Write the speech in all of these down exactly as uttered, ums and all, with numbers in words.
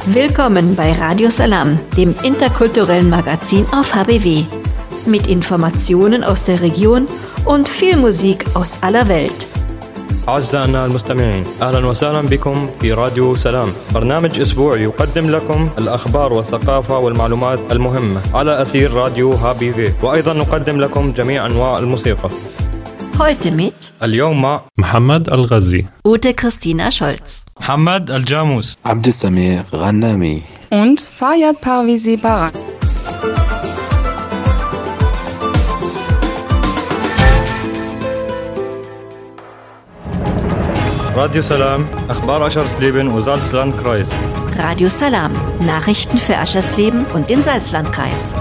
Willkommen bei Radio Salam, dem interkulturellen Magazin auf H B W. Mit Informationen aus der Region und viel Musik aus aller Welt. أعزائنا المستمعين، أهلا وسهلا بكم في راديو سلام، برنامج أسبوعي يقدم لكم الأخبار والثقافة والمعلومات المهمة على أثير راديو هابي في، وأيضا نقدم لكم جميع أنواع الموسيقى. Heute mit اليوم مع محمد الغزي، Ute Christina Scholz, محمد الجاموس، عبد السميع غنامي und Fayad Parvizi Barak. راديو سلام، أخبار أشرسليبن وزالسلاندكreis. Radio Salam, Nachrichten für Aschersleben und den Salzlandkreis.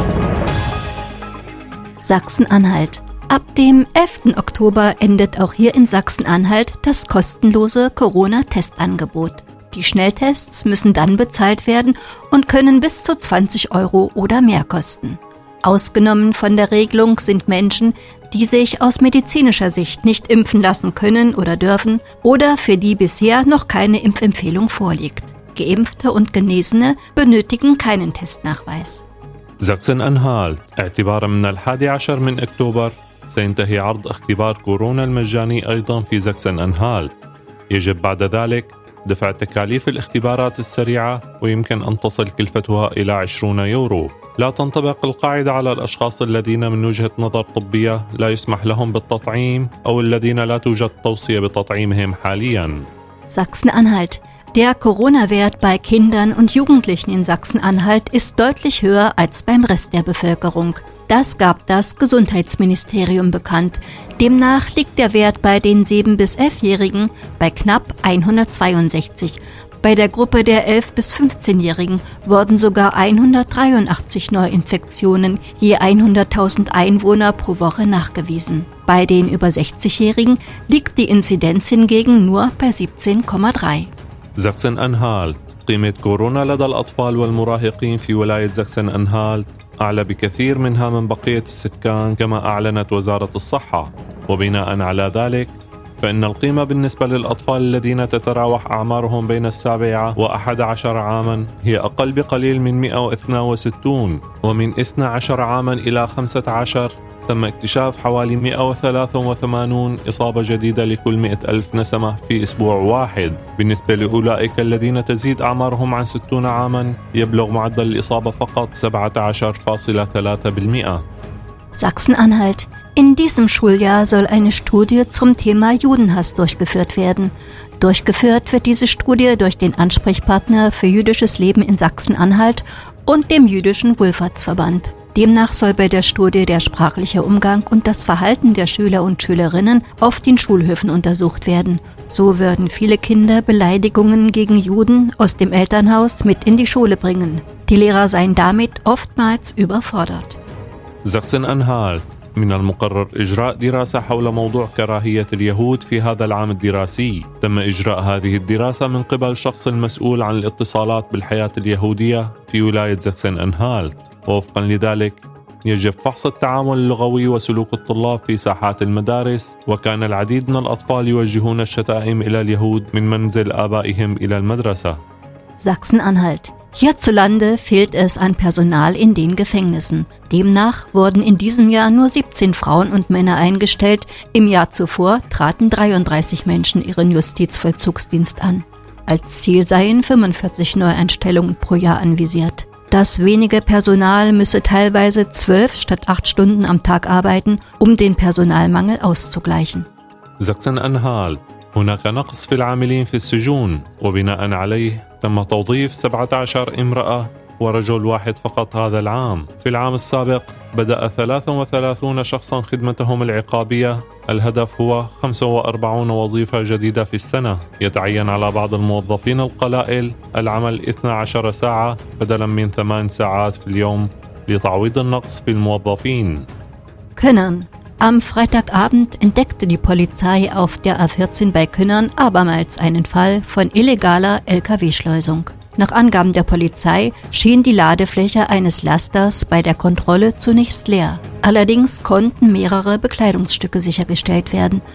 Sachsen-Anhalt. Ab dem elften Oktober endet auch hier in Sachsen-Anhalt das kostenlose Corona-Testangebot. Die Schnelltests müssen dann bezahlt werden und können bis zu zwanzig Euro oder mehr kosten. Ausgenommen von der Regelung sind Menschen, die sich aus medizinischer Sicht nicht impfen lassen können oder dürfen oder für die bisher noch keine Impfempfehlung vorliegt. Geimpfte und Genesene benötigen keinen Testnachweis. ساكسن-أنهالت. اعتبارا من الحادي عشر من أكتوبر سينتهي عرض اختبار كورونا المجاني أيضا في ساكسن-أنهالت. يجب بعد ذلك دفع تكاليف الاختبارات السريعة ويمكن أن تصل كلفتها إلى عشرين يورو. لا تنطبق القاعدة على الأشخاص الذين من وجهة نظر طبية لا يسمح لهم بالتطعيم أو الذين لا توجد توصية بتطعيمهم حاليا. Sachsen-Anhalt. Der Corona-Wert bei Kindern und Jugendlichen in Sachsen-Anhalt ist deutlich höher als beim Rest der Bevölkerung. Das gab das Gesundheitsministerium bekannt. Demnach liegt der Wert bei den sieben- bis elfjährigen bei knapp hundertzweiundsechzig. Bei der Gruppe der elf- bis fünfzehnjährigen wurden sogar hundertdreiundachtzig Neuinfektionen je hunderttausend Einwohner pro Woche nachgewiesen. Bei den über sechzigjährigen liegt die Inzidenz hingegen nur bei siebzehn Komma drei. ساكسن-أنهالت. قيمة كورونا لدى الأطفال والمراهقين في ولاية ساكسن-أنهالت أعلى بكثير منها من بقية السكان كما أعلنت وزارة الصحة، وبناء على ذلك فإن القيمة بالنسبة للأطفال الذين تتراوح أعمارهم بين السابعة وأحد عشر عاما هي أقل بقليل من مئة واثنين وستين، ومن اثني عشر عاما إلى خمسة عشر تم اكتشاف حوالي مئة وثلاثة وثمانين إصابة جديدة لكل مئة ألف نسمة في أسبوع واحد. بالنسبة لأولئك الذين تزيد أعمارهم عن ستين عاما يبلغ معدل الإصابة فقط سبعة عشر فاصلة ثلاثة بالمئة. Sachsen-Anhalt. In diesem Schuljahr soll eine Studie zum Thema Judenhass durchgeführt werden. Durchgeführt wird diese Studie durch den Ansprechpartner für jüdisches Leben in Sachsen-Anhalt und dem Jüdischen Wohlfahrtsverband. Demnach soll bei der Studie der sprachliche Umgang und das Verhalten der Schüler und Schülerinnen auf den Schulhöfen untersucht werden. So würden viele Kinder Beleidigungen gegen Juden aus dem Elternhaus mit in die Schule bringen. Die Lehrer seien damit oftmals überfordert. ساكسن-أنهالت. من المقرر إجراء دراسة حول موضوع كراهية اليهود في هذا العام الدراسي. تم إجراء هذه الدراسة من قبل الشخص المسؤول عن الاتصالات بالحياة اليهودية في ولاية ساكسن-أنهالت. ووفقا لذلك يجب فحص التعامل اللغوي وسلوك الطلاب في ساحات المدارس، وكان العديد من الأطفال يوجهون الشتائم إلى اليهود من منزل آبائهم إلى المدرسة. Sachsen-Anhalt. Hierzulande fehlt es an Personal in den Gefängnissen. Demnach wurden in diesem Jahr nur siebzehn Frauen und Männer eingestellt. Im Jahr zuvor traten dreiunddreißig Menschen ihren Justizvollzugsdienst an. Als Ziel seien fünfundvierzig Neueinstellungen pro Jahr anvisiert. Das wenige Personal müsse teilweise zwölf statt acht Stunden am Tag arbeiten, um den Personalmangel auszugleichen. ساكسن-أنهالت. هناك نقص في العاملين في السجون، وبناء عليه تم توظيف سبعة عشر امرأة ورجل واحد فقط هذا العام. في العام السابق بدأ ثلاثة وثلاثين شخصا خدمتهم العقابية. الهدف هو خمسة وأربعين وظيفة جديدة في السنة. يتعين على بعض الموظفين القلائل العمل اثنتي عشرة ساعة بدلا من ثمان ساعات في اليوم لتعويض النقص في الموظفين. Künnern. Am Freitagabend entdeckte die Polizei auf der A vierzehn bei Künnern abermals einen Fall von illegaler L K W-Schleusung. Nach Angaben der Polizei schien die Ladefläche eines Lasters bei der Kontrolle zunächst leer. Allerdings konnten mehrere Bekleidungsstücke sichergestellt werden.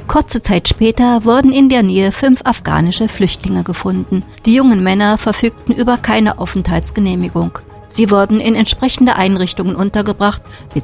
Kurze Zeit später wurden in der Nähe fünf afghanische Flüchtlinge gefunden. Die jungen Männer verfügten über keine Aufenthaltsgenehmigung. Sie wurden in entsprechende Einrichtungen untergebracht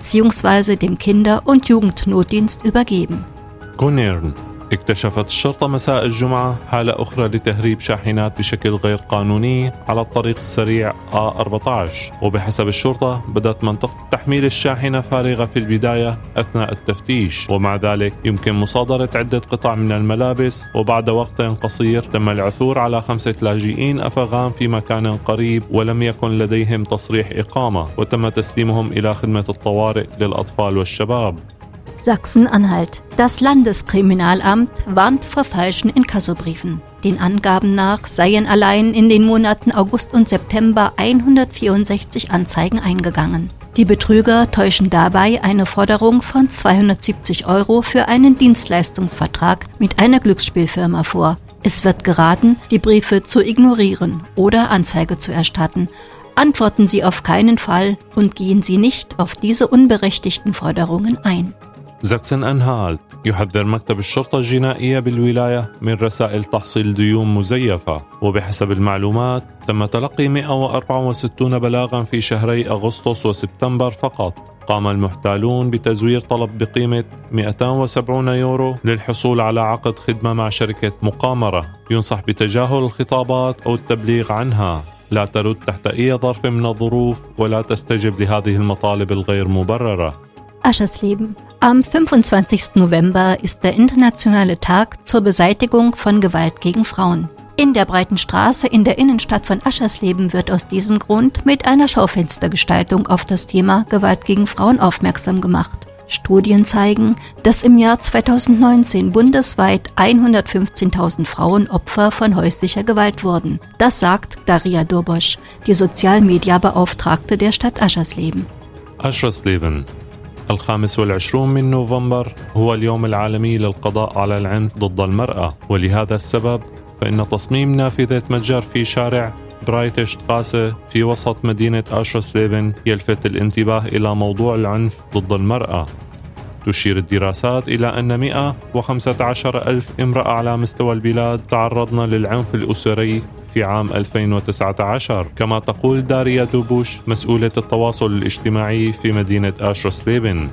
bzw. dem Kinder- und Jugendnotdienst übergeben. كونيرن. اكتشفت الشرطة مساء الجمعة حالة أخرى لتهريب شاحنات بشكل غير قانوني على الطريق السريع آ أربعة عشر، وبحسب الشرطة بدأت منطقة تحميل الشاحنة فارغة في البداية أثناء التفتيش، ومع ذلك يمكن مصادرة عدة قطع من الملابس، وبعد وقت قصير تم العثور على خمسة لاجئين أفغان في مكان قريب ولم يكن لديهم تصريح إقامة، وتم تسليمهم إلى خدمة الطوارئ للأطفال والشباب. Sachsen-Anhalt. Das Landeskriminalamt warnt vor falschen Inkassobriefen. Den Angaben nach seien allein in den Monaten August und September hundertvierundsechzig Anzeigen eingegangen. Die Betrüger täuschen dabei eine Forderung von zweihundertsiebzig Euro für einen Dienstleistungsvertrag mit einer Glücksspielfirma vor. Es wird geraten, die Briefe zu ignorieren oder Anzeige zu erstatten. Antworten Sie auf keinen Fall und gehen Sie nicht auf diese unberechtigten Forderungen ein. زاكسن-أنهالت. يحذر مكتب الشرطة الجنائية بالولاية من رسائل تحصيل ديون مزيفة، وبحسب المعلومات تم تلقي مئة وأربعة وستين بلاغا في شهري أغسطس وسبتمبر فقط. قام المحتالون بتزوير طلب بقيمة مئتين وسبعين يورو للحصول على عقد خدمة مع شركة مقامرة. ينصح بتجاهل الخطابات أو التبليغ عنها. لا ترد تحت أي ظرف من الظروف ولا تستجب لهذه المطالب الغير مبررة. Aschersleben. Am fünfundzwanzigsten November ist der internationale Tag zur Beseitigung von Gewalt gegen Frauen. In der breiten Straße in der Innenstadt von Aschersleben wird aus diesem Grund mit einer Schaufenstergestaltung auf das Thema Gewalt gegen Frauen aufmerksam gemacht. Studien zeigen, dass im Jahr zweitausendneunzehn bundesweit hundertfünfzehntausend Frauen Opfer von häuslicher Gewalt wurden. Das sagt Daria Dobosch, die Sozialmediabeauftragte der Stadt Aschersleben. Aschersleben. الخامس والعشرون من نوفمبر هو اليوم العالمي للقضاء على العنف ضد المرأة، ولهذا السبب فإن تصميم نافذة متجر في شارع برايتشتغاسة في وسط مدينة أشرسليفن يلفت الانتباه إلى موضوع العنف ضد المرأة. تشير الدراسات إلى أن مئة وخمسة عشر ألف امرأة على مستوى البلاد تعرضن للعنف الأسري في عام ألفين وتسعة عشر، كما تقول داريا دوبوش مسؤولة التواصل الاجتماعي في مدينة أشرسليفن.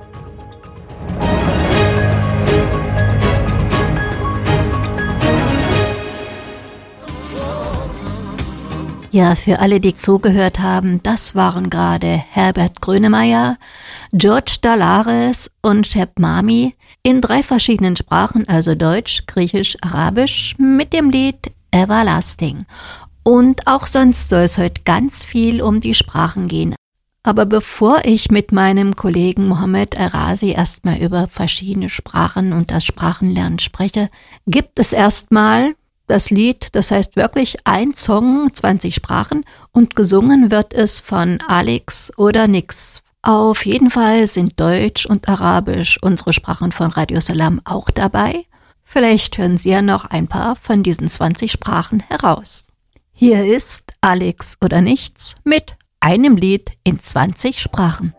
Ja, für alle, die zugehört haben, das waren gerade Herbert Grönemeyer, George Dalares und Shep Mami in drei verschiedenen Sprachen, also Deutsch, Griechisch, Arabisch, mit dem Lied Everlasting. Und auch sonst soll es heute ganz viel um die Sprachen gehen. Aber bevor ich mit meinem Kollegen Mohammed Erazi erstmal über verschiedene Sprachen und das Sprachenlernen spreche, gibt es erstmal das Lied, das heißt wirklich ein Song, zwanzig Sprachen, und gesungen wird es von Alex oder Nix. Auf jeden Fall sind Deutsch und Arabisch, unsere Sprachen von Radio Salam, auch dabei. Vielleicht hören Sie ja noch ein paar von diesen zwanzig Sprachen heraus. Hier ist Alex oder Nichts mit einem Lied in zwanzig Sprachen.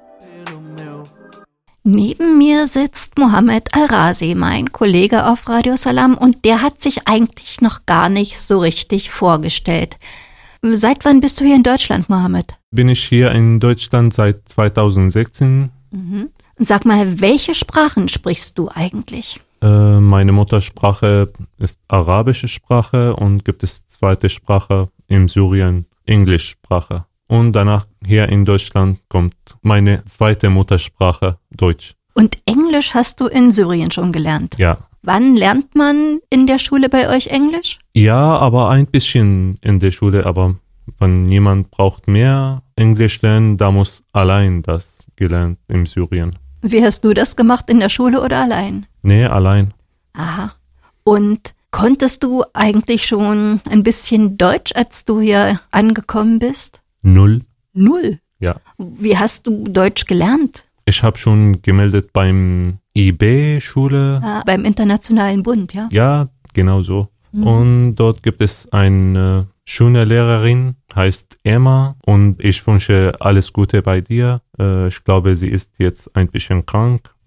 Neben mir sitzt Mohammed Erazi, mein Kollege auf Radio Salam, und der hat sich eigentlich noch gar nicht so richtig vorgestellt. Seit wann bist du hier in Deutschland, Mohammed? Bin ich hier in Deutschland seit zweitausendsechzehn. Mhm. Sag mal, welche Sprachen sprichst du eigentlich? Äh, meine Muttersprache ist arabische Sprache und gibt es zweite Sprache in Syrien, Englischsprache. Und danach hier in Deutschland kommt meine zweite Muttersprache, Deutsch. Und Englisch hast du in Syrien schon gelernt? Ja. Wann lernt man in der Schule bei euch Englisch? Ja, aber ein bisschen in der Schule. Aber wenn jemand braucht mehr Englisch lernen, da muss allein das gelernt in Syrien. Wie hast du das gemacht, in der Schule oder allein? Nee, allein. Aha. Und konntest du eigentlich schon ein bisschen Deutsch, als du hier angekommen bist? Null. Null? Ja. Wie hast du Deutsch gelernt? Ich habe schon gemeldet beim I B-Schule. Ah, beim Internationalen Bund, ja? Ja, genau so. Mhm. Und dort gibt es eine schöne Lehrerin, heißt Emma. Und ich wünsche alles Gute bei dir. Ich glaube, sie ist jetzt ein bisschen krank.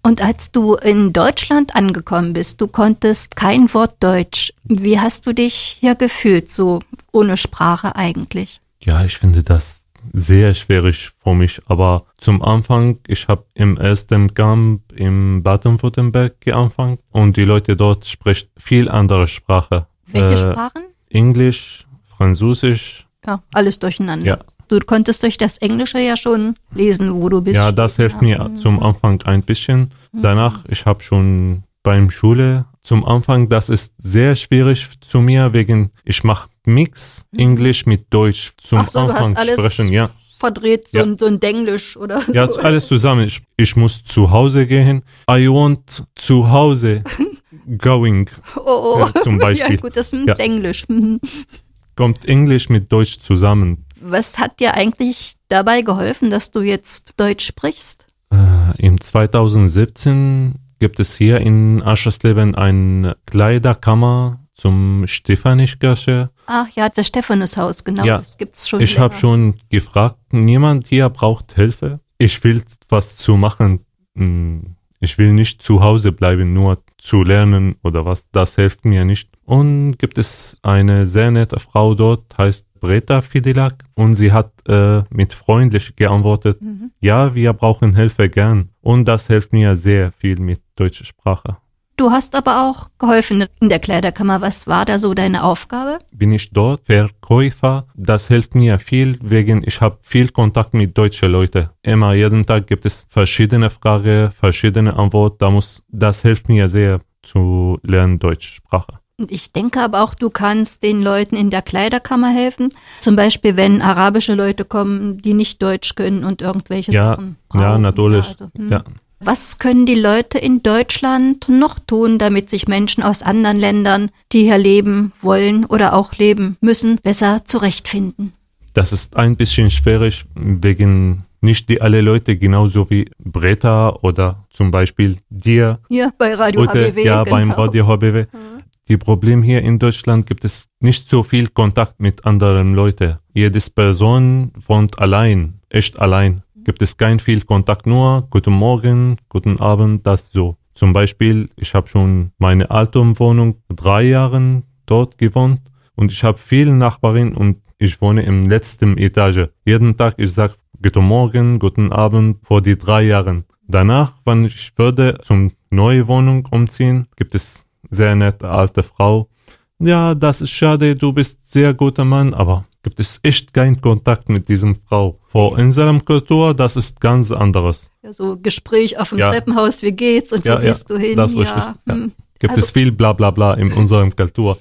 Und als du in Deutschland angekommen bist, du konntest kein Wort Deutsch. Wie hast du dich hier gefühlt, so ohne Sprache eigentlich? Ja, ich finde das sehr schwierig für mich. Aber zum Anfang, ich habe im ersten Camp in Baden-Württemberg angefangen und die Leute dort sprechen viel andere Sprache. Welche äh, Sprachen? Englisch, Französisch. Ja, alles durcheinander. Ja. Du konntest durch das Englische ja schon lesen, wo du bist. Ja, das hilft mir Mhm. zum Anfang ein bisschen. Danach, ich habe schon beim Schule, zum Anfang, das ist sehr schwierig zu mir, wegen, ich mache Mix Englisch mit Deutsch zum Ach so, du Anfang hast alles sprechen. Ja, verdreht, so, Ja. ein, so ein Denglisch oder so. ja, alles zusammen. Ich, ich muss zu Hause gehen. I want zu Hause going. Oh, oh. Ja, zum Beispiel. Ja, gut, das ist ein Ja. Denglisch. Mhm. Kommt Englisch mit Deutsch zusammen. Was hat dir eigentlich dabei geholfen, dass du jetzt Deutsch sprichst? Äh, Im zweitausendsiebzehn gibt es hier in Aschersleben eine Kleiderkammer zum Stephanikirche. Ach ja, das Stephanushaus, genau. Ja, Das gibt's schon Ich habe länger. schon gefragt, niemand hier braucht Hilfe. Ich will was zu machen. Hm, Ich will nicht zu Hause bleiben, nur zu lernen oder was. Das hilft mir nicht. Und gibt es eine sehr nette Frau dort, heißt Breta Fidelak. Und sie hat äh, mit freundlich geantwortet, Mhm. ja, wir brauchen Hilfe gern. Und das hilft mir sehr viel mit deutscher Sprache. Du hast aber auch geholfen in der Kleiderkammer. Was war da so deine Aufgabe? Bin ich dort Verkäufer. Das hilft mir viel, wegen ich habe viel Kontakt mit deutschen Leuten. Immer jeden Tag gibt es verschiedene Fragen, verschiedene Antworten. Da muss, das hilft mir sehr zu lernen deutsche Sprache. Und ich denke aber auch, du kannst den Leuten in der Kleiderkammer helfen. Zum Beispiel, wenn arabische Leute kommen, die nicht Deutsch können und irgendwelche Ja, Sachen brauchen. ja, natürlich. Ja, also, hm. Ja. Was können die Leute in Deutschland noch tun, damit sich Menschen aus anderen Ländern, die hier leben wollen oder auch leben müssen, besser zurechtfinden? Das ist ein bisschen schwierig, wegen nicht die alle Leute genauso wie Breta oder zum Beispiel dir Hier bei Radio oder H B W. ja, genau. beim Radio H B W. Die Problem hier in Deutschland gibt es nicht so viel Kontakt mit anderen Leuten. Jede Person wohnt allein, echt allein. Gibt es kein viel Kontakt, nur guten Morgen, guten Abend, das so. Zum Beispiel, ich habe schon meine alte Wohnung drei Jahre dort gewohnt und ich habe viele Nachbarn und ich wohne im letzten Etage. Jeden Tag ich sage guten Morgen, guten Abend vor die drei Jahren. Danach, wenn ich würde zum neue Wohnung umziehen, gibt es sehr nette alte Frau. Ja, das ist schade, du bist sehr guter Mann, aber gibt es echt keinen Kontakt mit diesem Frau. Vor unserer Kultur, das ist ganz anderes. Ja, so Gespräch auf dem Ja. Treppenhaus, wie geht's und Ja, wo ja, gehst du hin? das ist richtig. ja, Ja. hm. Gibt Also- es viel bla bla bla in unserer Kultur.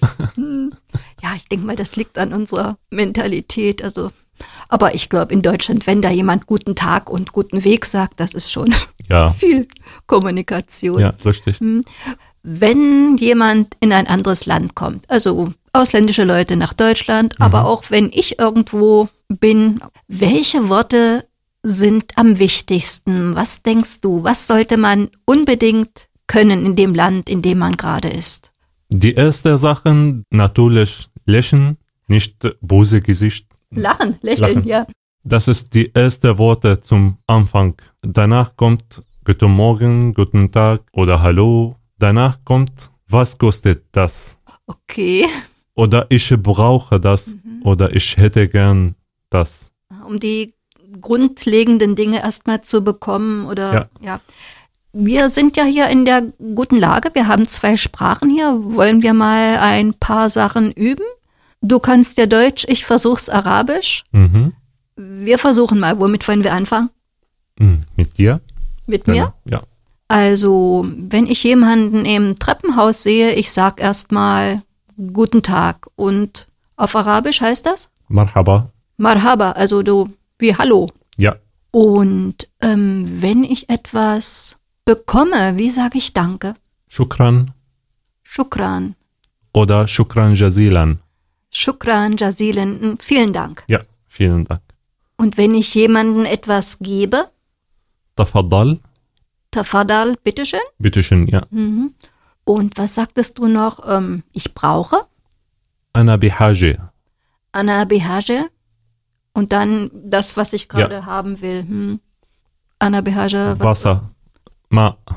Ja, ich denke mal, das liegt an unserer Mentalität. Also, aber ich glaube, in Deutschland, wenn da jemand guten Tag und guten Weg sagt, das ist schon Ja, viel Kommunikation. ja, richtig. Wenn jemand in ein anderes Land kommt, also ausländische Leute nach Deutschland, Mhm. aber auch wenn ich irgendwo bin, welche Worte sind am wichtigsten? Was denkst du? Was sollte man unbedingt können in dem Land, in dem man gerade ist? Die erste Sache, natürlich lächeln, nicht böse Gesicht. Lachen, lächeln, Lachen. ja. Das ist die erste Worte zum Anfang. Danach kommt guten Morgen, guten Tag oder Hallo. Danach kommt, was kostet das? Okay. Oder ich brauche das oder ich hätte gern das. Um die grundlegenden Dinge erstmal zu bekommen oder Ja. ja. Wir sind ja hier in der guten Lage. Wir haben zwei Sprachen hier. Wollen wir mal ein paar Sachen üben? Du kannst ja Deutsch, ich versuch's Arabisch. Mhm. Wir versuchen mal. Womit wollen wir anfangen? Hm, Mit dir? Mit mir? Ja. Also, wenn ich jemanden im Treppenhaus sehe, ich sag erstmal Guten Tag. Und auf Arabisch heißt das? Marhaba. Marhaba, also du wie Hallo. Ja. Und ähm, wenn ich etwas bekomme, wie sage ich Danke? Shukran Shukran. oder Shukran Jazilan. Shukran, Jazilan, vielen Dank. Ja, vielen Dank. Und wenn ich jemandem etwas gebe, Tafaddal. Tafadal, bitteschön. Bitteschön, ja. Mhm. Und was sagtest du noch? Ähm, ich brauche? Ana bihaje. Ana bihaje. Und dann das, was ich gerade haben will. Hm. Ana bihaje. was- Wasser. Ma.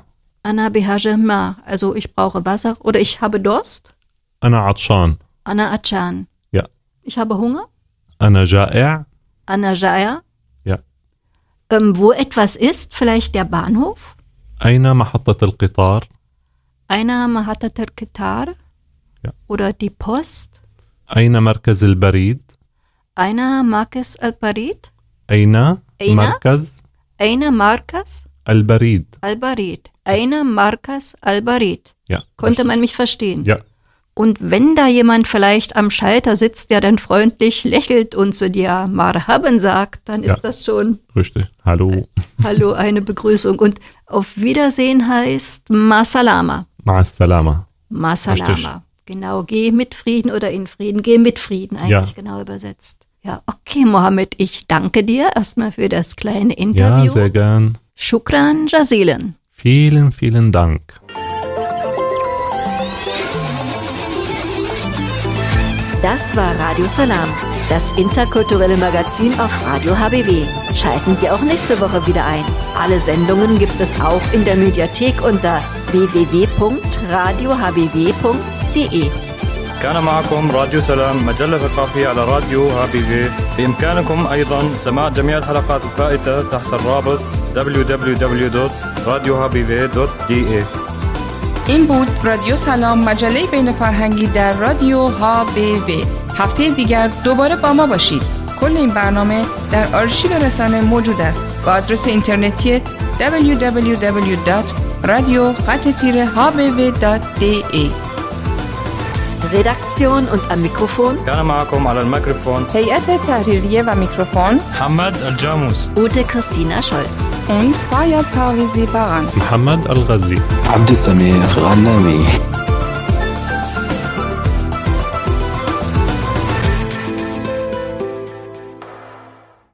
Ana bihaja ma, also ich brauche Wasser oder ich habe Durst. أنا عطشان. Ana achan. Ja. Ich habe Hunger. أنا جائع. Ana jaya. Ja. Ähm, wo etwas ist, vielleicht der Bahnhof. أين محطة القطار؟ Einer mahatat al-Qitar. Ja. Oder die Post. أين مركز البريد؟ Einer Markes al-Barid. أين أين؟ مركز Einer Markas البريد؟ al-Barid. Einer Markas al-Barid. Ja. Konnte man mich verstehen? Ja. Und wenn da jemand vielleicht am Schalter sitzt, der dann freundlich lächelt und zu dir Marhaban sagt, dann ist Ja. das schon Richtig. Hallo. Hallo, eine Begrüßung. Und auf Wiedersehen heißt Ma Salama. مع السلامة. Ma Salama. Genau, geh mit Frieden oder in Frieden. Geh mit Frieden eigentlich Ja. genau übersetzt. Ja, okay, Mohammed, ich danke dir erstmal für das kleine Ja, Interview. sehr gern. Shukran jazilan. Vielen, vielen Dank. Das war Radio Salam, das interkulturelle Magazin auf Radio H B W. Schalten Sie auch nächste Woche wieder ein. Alle Sendungen gibt es auch in der Mediathek unter w w w punkt radio h b w punkt d e. كان معكم راديو سلام مجلة ثقافية على راديو هابيفي. بإمكانكم أيضا سماع جميع الحلقات الفائتة تحت الرابط دبليو دبليو دبليو دوت راديو هابيفي دوت دی ای. این بود رادیو سلام، مجله بین فرهنگی در رادیو ها بی وی. هفته دیگر دوباره با ما باشید. کل این برنامه در آرشیو رسانه موجود است با آدرس اینترنتی دبلیو دبلیو دبلیو دات رادیو خط تیره ها بی وی دات دی ای. Redaktion und am Mikrofon كان معكم على الميكروفون هیئت تحریریه و میکروفون محمد الجاموس. Ute Christina Scholz. und Fayad Parvizi Baran. محمد الغزي. عبد السميع غنامي.